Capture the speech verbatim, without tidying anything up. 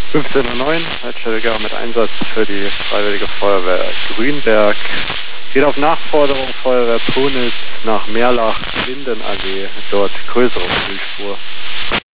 fünfzehn Uhr neun, Leitstelle mit Einsatz für die Freiwillige Feuerwehr Grünberg. Geht auf Nachforderung Feuerwehr Punitz nach Meerlach, Lindenallee, dort größere Müllspur.